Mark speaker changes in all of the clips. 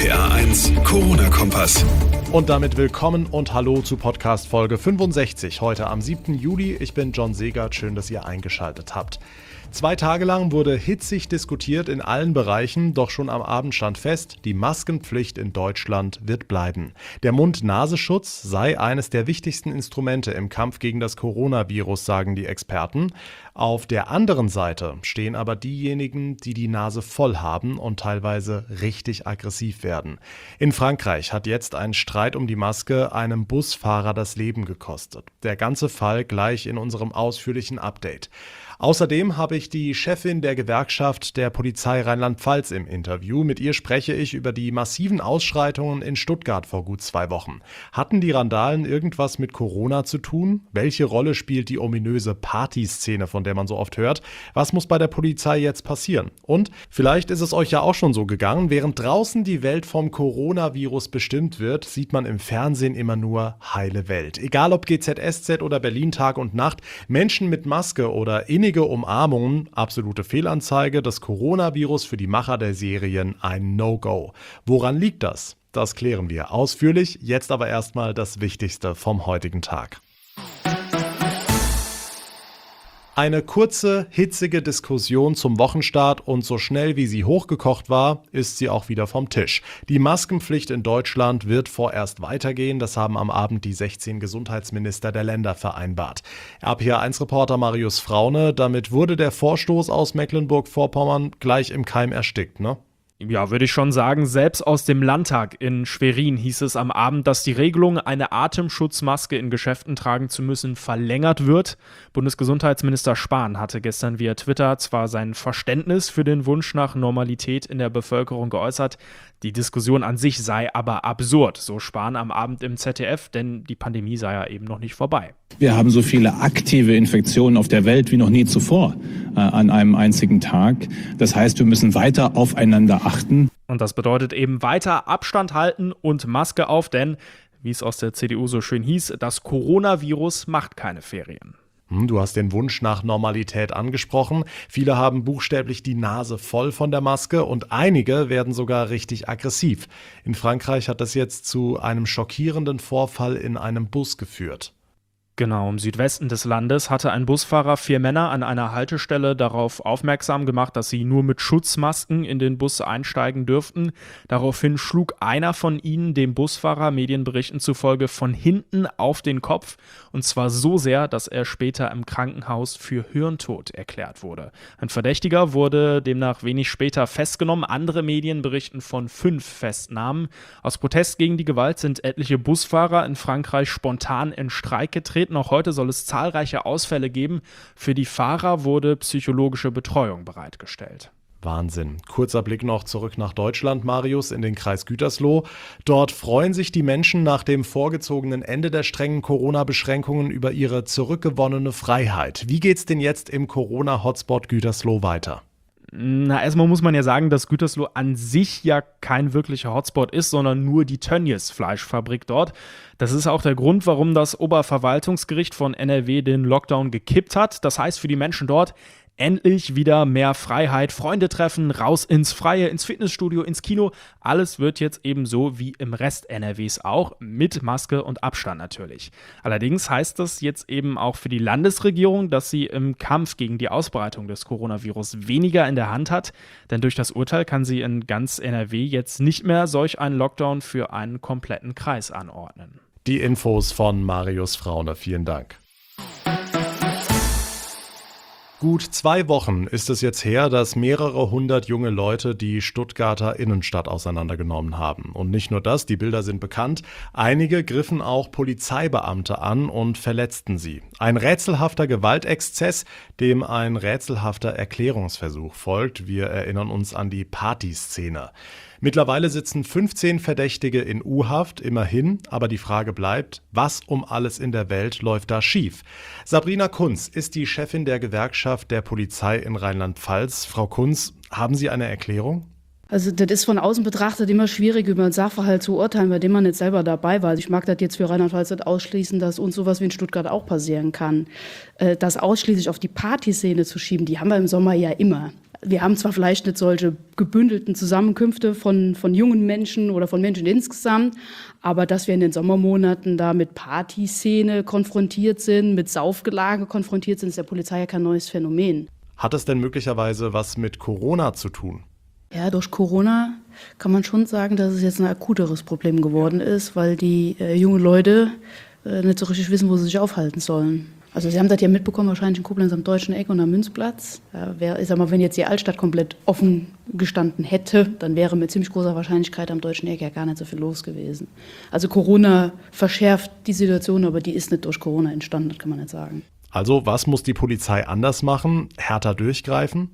Speaker 1: RPA1 Corona-Kompass.
Speaker 2: Und damit willkommen und hallo zu Podcast Folge 65, heute am 7. Juli. Ich bin John Segert, schön, dass ihr eingeschaltet habt. 2 Tage lang wurde hitzig diskutiert in allen Bereichen, doch schon am Abend stand fest, die Maskenpflicht in Deutschland wird bleiben. Der Mund-Nasenschutz sei eines der wichtigsten Instrumente im Kampf gegen das Coronavirus, sagen die Experten. Auf der anderen Seite stehen aber diejenigen, die die Nase voll haben und teilweise richtig aggressiv werden. In Frankreich hat jetzt ein Streit um die Maske einem Busfahrer das Leben gekostet. Der ganze Fall gleich in unserem ausführlichen Update. Außerdem habe ich die Chefin der Gewerkschaft der Polizei Rheinland-Pfalz im Interview. Mit ihr spreche ich über die massiven Ausschreitungen in Stuttgart vor gut 2 Wochen. Hatten die Randalen irgendwas mit Corona zu tun? Welche Rolle spielt die ominöse Partyszene, von der man so oft hört? Was muss bei der Polizei jetzt passieren? Und vielleicht ist es euch ja auch schon so gegangen, während draußen die Welt vom Coronavirus bestimmt wird, sieht man im Fernsehen immer nur heile Welt. Egal ob GZSZ oder Berlin Tag und Nacht, Menschen mit Maske oder innige Umarmungen, absolute Fehlanzeige, das Coronavirus für die Macher der Serien ein No-Go. Woran liegt das? Das klären wir ausführlich, jetzt aber erstmal das Wichtigste vom heutigen Tag. Eine kurze, hitzige Diskussion zum Wochenstart und so schnell wie sie hochgekocht war, ist sie auch wieder vom Tisch. Die Maskenpflicht in Deutschland wird vorerst weitergehen, das haben am Abend die 16 Gesundheitsminister der Länder vereinbart. RPA1-Reporter Marius Fraune, damit wurde der Vorstoß aus Mecklenburg-Vorpommern gleich im Keim erstickt, ne?
Speaker 3: Ja, würde ich schon sagen. Selbst aus dem Landtag in Schwerin hieß es am Abend, dass die Regelung, eine Atemschutzmaske in Geschäften tragen zu müssen, verlängert wird. Bundesgesundheitsminister Spahn hatte gestern via Twitter zwar sein Verständnis für den Wunsch nach Normalität in der Bevölkerung geäußert, die Diskussion an sich sei aber absurd, so Spahn am Abend im ZDF, denn die Pandemie sei ja eben noch nicht vorbei.
Speaker 4: Wir haben so viele aktive Infektionen auf der Welt wie noch nie zuvor an einem einzigen Tag. Das heißt, wir müssen weiter aufeinander achten.
Speaker 3: Und das bedeutet eben weiter Abstand halten und Maske auf, denn, wie es aus der CDU so schön hieß, das Coronavirus macht keine Ferien.
Speaker 2: Du hast den Wunsch nach Normalität angesprochen. Viele haben buchstäblich die Nase voll von der Maske und einige werden sogar richtig aggressiv. In Frankreich hat das jetzt zu einem schockierenden Vorfall in einem Bus geführt.
Speaker 3: Genau, im Südwesten des Landes hatte ein Busfahrer 4 Männer an einer Haltestelle darauf aufmerksam gemacht, dass sie nur mit Schutzmasken in den Bus einsteigen dürften. Daraufhin schlug einer von ihnen dem Busfahrer Medienberichten zufolge von hinten auf den Kopf, und zwar so sehr, dass er später im Krankenhaus für Hirntod erklärt wurde. Ein Verdächtiger wurde demnach wenig später festgenommen. Andere Medien berichten von 5 Festnahmen. Aus Protest gegen die Gewalt sind etliche Busfahrer in Frankreich spontan in Streik getreten. Auch heute soll es zahlreiche Ausfälle geben. Für die Fahrer wurde psychologische Betreuung bereitgestellt.
Speaker 2: Wahnsinn. Kurzer Blick noch zurück nach Deutschland, Marius, in den Kreis Gütersloh. Dort freuen sich die Menschen nach dem vorgezogenen Ende der strengen Corona-Beschränkungen über ihre zurückgewonnene Freiheit. Wie geht's denn jetzt im Corona-Hotspot Gütersloh weiter?
Speaker 3: Na, erstmal muss man ja sagen, dass Gütersloh an sich ja kein wirklicher Hotspot ist, sondern nur die Tönnies Fleischfabrik dort. Das ist auch der Grund, warum das Oberverwaltungsgericht von NRW den Lockdown gekippt hat. Das heißt für die Menschen dort, endlich wieder mehr Freiheit, Freunde treffen, raus ins Freie, ins Fitnessstudio, ins Kino. Alles wird jetzt eben so wie im Rest NRWs auch, mit Maske und Abstand natürlich. Allerdings heißt das jetzt eben auch für die Landesregierung, dass sie im Kampf gegen die Ausbreitung des Coronavirus weniger in der Hand hat, denn durch das Urteil kann sie in ganz NRW jetzt nicht mehr solch einen Lockdown für einen kompletten Kreis anordnen.
Speaker 2: Die Infos von Marius Fraune, vielen Dank. Gut 2 Wochen ist es jetzt her, dass mehrere hundert junge Leute die Stuttgarter Innenstadt auseinandergenommen haben. Und nicht nur das, die Bilder sind bekannt. Einige griffen auch Polizeibeamte an und verletzten sie. Ein rätselhafter Gewaltexzess, dem ein rätselhafter Erklärungsversuch folgt. Wir erinnern uns an die Partyszene. Mittlerweile sitzen 15 Verdächtige in U-Haft, immerhin, aber die Frage bleibt, was um alles in der Welt läuft da schief? Sabrina Kunz ist die Chefin der Gewerkschaft der Polizei in Rheinland-Pfalz. Frau Kunz, haben Sie eine Erklärung?
Speaker 5: Also das ist von außen betrachtet immer schwierig, über einen Sachverhalt zu urteilen, bei dem man nicht selber dabei war. Also ich mag das jetzt für Rheinland-Pfalz nicht ausschließen, dass uns sowas wie in Stuttgart auch passieren kann. Das ausschließlich auf die Partyszene zu schieben, die haben wir im Sommer ja immer. Wir haben zwar vielleicht nicht solche gebündelten Zusammenkünfte von jungen Menschen oder von Menschen insgesamt, aber dass wir in den Sommermonaten da mit Partyszene konfrontiert sind, mit Saufgelage konfrontiert sind, ist der Polizei ja kein neues Phänomen.
Speaker 2: Hat es denn möglicherweise was mit Corona zu tun?
Speaker 5: Ja, durch Corona kann man schon sagen, dass es jetzt ein akuteres Problem geworden ist, weil die jungen Leute nicht so richtig wissen, wo sie sich aufhalten sollen. Also Sie haben das ja mitbekommen, wahrscheinlich in Koblenz am Deutschen Eck und am Münzplatz. Ich sag mal, wenn jetzt die Altstadt komplett offen gestanden hätte, dann wäre mit ziemlich großer Wahrscheinlichkeit am Deutschen Eck ja gar nicht so viel los gewesen. Also Corona verschärft die Situation, aber die ist nicht durch Corona entstanden, das kann man nicht sagen.
Speaker 2: Also, was muss die Polizei anders machen? Härter durchgreifen?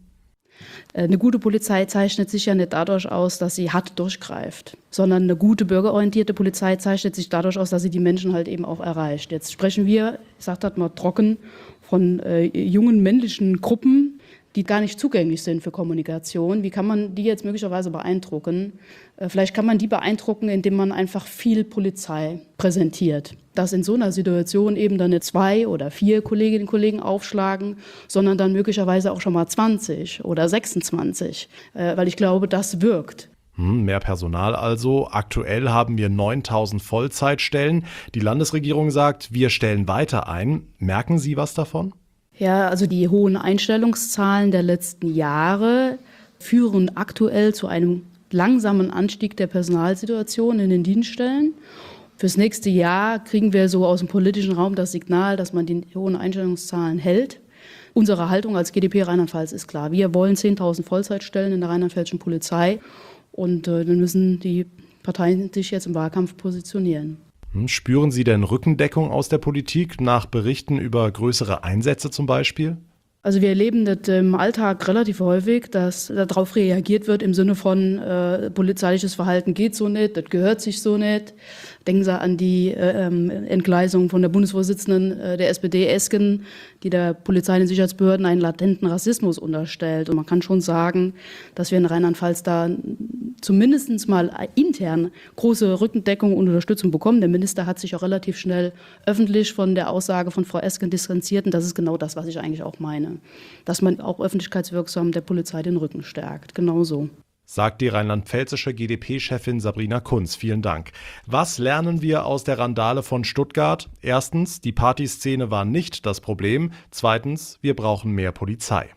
Speaker 5: Eine gute Polizei zeichnet sich ja nicht dadurch aus, dass sie hart durchgreift, sondern eine gute bürgerorientierte Polizei zeichnet sich dadurch aus, dass sie die Menschen halt eben auch erreicht. Jetzt sprechen wir, ich sage das mal trocken, von jungen männlichen Gruppen, die gar nicht zugänglich sind für Kommunikation. Wie kann man die jetzt möglicherweise beeindrucken? Vielleicht kann man die beeindrucken, indem man einfach viel Polizei präsentiert. Dass in so einer Situation eben dann nicht 2 oder 4 Kolleginnen und Kollegen aufschlagen, sondern dann möglicherweise auch schon mal 20 oder 26, weil ich glaube, das wirkt.
Speaker 2: Mehr Personal also. Aktuell haben wir 9.000 Vollzeitstellen. Die Landesregierung sagt, wir stellen weiter ein. Merken Sie was davon?
Speaker 5: Ja, also die hohen Einstellungszahlen der letzten Jahre führen aktuell zu einem langsamen Anstieg der Personalsituation in den Dienststellen. Fürs nächste Jahr kriegen wir so aus dem politischen Raum das Signal, dass man die hohen Einstellungszahlen hält. Unsere Haltung als GdP Rheinland-Pfalz ist klar. Wir wollen 10.000 Vollzeitstellen in der rheinland-pfälzischen Polizei und dann müssen die Parteien sich jetzt im Wahlkampf positionieren.
Speaker 2: Spüren Sie denn Rückendeckung aus der Politik nach Berichten über größere Einsätze zum Beispiel?
Speaker 5: Also wir erleben das im Alltag relativ häufig, dass darauf reagiert wird im Sinne von polizeiliches Verhalten geht so nicht, das gehört sich so nicht. Denken Sie an die Entgleisung von der Bundesvorsitzenden der SPD Esken, die der Polizei und den Sicherheitsbehörden einen latenten Rassismus unterstellt. Und man kann schon sagen, dass wir in Rheinland-Pfalz da zumindest mal intern große Rückendeckung und Unterstützung bekommen. Der Minister hat sich auch relativ schnell öffentlich von der Aussage von Frau Esken distanziert. Und das ist genau das, was ich eigentlich auch meine. Dass man auch öffentlichkeitswirksam der Polizei den Rücken stärkt. Genau so.
Speaker 2: Sagt die rheinland-pfälzische GdP-Chefin Sabrina Kunz. Vielen Dank. Was lernen wir aus der Randale von Stuttgart? Erstens, die Partyszene war nicht das Problem. Zweitens, wir brauchen mehr Polizei.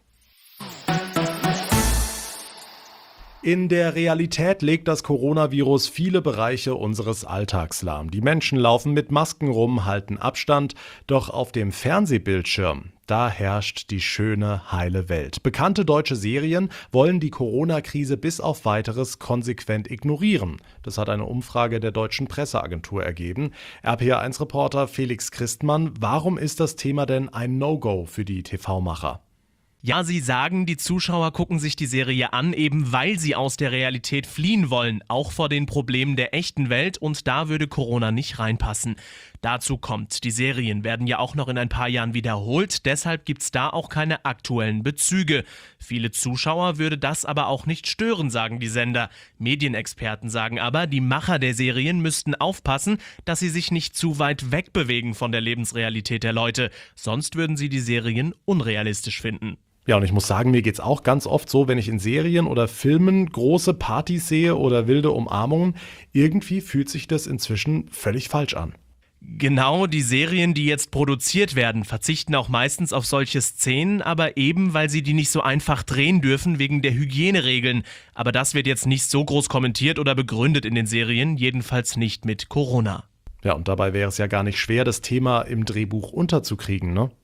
Speaker 2: In der Realität legt das Coronavirus viele Bereiche unseres Alltags lahm. Die Menschen laufen mit Masken rum, halten Abstand, doch auf dem Fernsehbildschirm, da herrscht die schöne, heile Welt. Bekannte deutsche Serien wollen die Corona-Krise bis auf Weiteres konsequent ignorieren. Das hat eine Umfrage der Deutschen Presseagentur ergeben. RPA1-Reporter Felix Christmann, warum ist das Thema denn ein No-Go für die TV-Macher?
Speaker 6: Ja, sie sagen, die Zuschauer gucken sich die Serie an, eben weil sie aus der Realität fliehen wollen, auch vor den Problemen der echten Welt, und da würde Corona nicht reinpassen. Dazu kommt, die Serien werden ja auch noch in ein paar Jahren wiederholt, deshalb gibt's da auch keine aktuellen Bezüge. Viele Zuschauer würde das aber auch nicht stören, sagen die Sender. Medienexperten sagen aber, die Macher der Serien müssten aufpassen, dass sie sich nicht zu weit wegbewegen von der Lebensrealität der Leute, sonst würden sie die Serien unrealistisch finden.
Speaker 2: Ja, und ich muss sagen, mir geht's auch ganz oft so, wenn ich in Serien oder Filmen große Partys sehe oder wilde Umarmungen, irgendwie fühlt sich das inzwischen völlig falsch an.
Speaker 6: Genau, die Serien, die jetzt produziert werden, verzichten auch meistens auf solche Szenen, aber eben, weil sie die nicht so einfach drehen dürfen wegen der Hygieneregeln. Aber das wird jetzt nicht so groß kommentiert oder begründet in den Serien, jedenfalls nicht mit Corona.
Speaker 2: Ja, und dabei wäre es ja gar nicht schwer, das Thema im Drehbuch unterzukriegen, ne?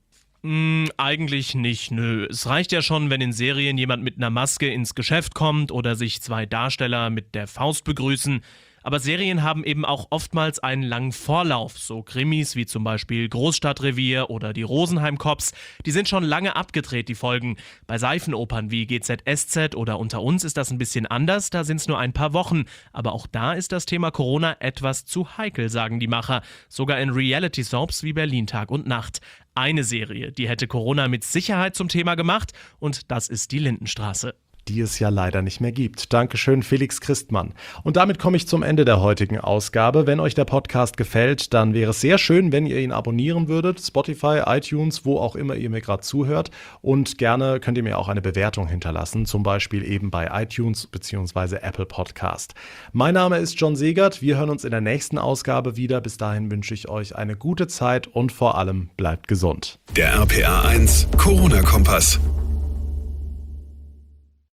Speaker 6: Eigentlich nicht, nö. Es reicht ja schon, wenn in Serien jemand mit einer Maske ins Geschäft kommt oder sich 2 Darsteller mit der Faust begrüßen. Aber Serien haben eben auch oftmals einen langen Vorlauf. So Krimis wie zum Beispiel Großstadtrevier oder die Rosenheim Cops, die sind schon lange abgedreht, die Folgen. Bei Seifenopern wie GZSZ oder Unter uns ist das ein bisschen anders, da sind es nur ein paar Wochen. Aber auch da ist das Thema Corona etwas zu heikel, sagen die Macher. Sogar in Reality-Soaps wie Berlin Tag und Nacht. Eine Serie, die hätte Corona mit Sicherheit zum Thema gemacht, und das ist die Lindenstraße.
Speaker 2: die es ja leider nicht mehr gibt. Dankeschön, Felix Christmann. Und damit komme ich zum Ende der heutigen Ausgabe. Wenn euch der Podcast gefällt, dann wäre es sehr schön, wenn ihr ihn abonnieren würdet. Spotify, iTunes, wo auch immer ihr mir gerade zuhört. Und gerne könnt ihr mir auch eine Bewertung hinterlassen, zum Beispiel eben bei iTunes bzw. Apple Podcast. Mein Name ist John Segert. Wir hören uns in der nächsten Ausgabe wieder. Bis dahin wünsche ich euch eine gute Zeit und vor allem bleibt gesund.
Speaker 1: Der RPA 1 Corona-Kompass.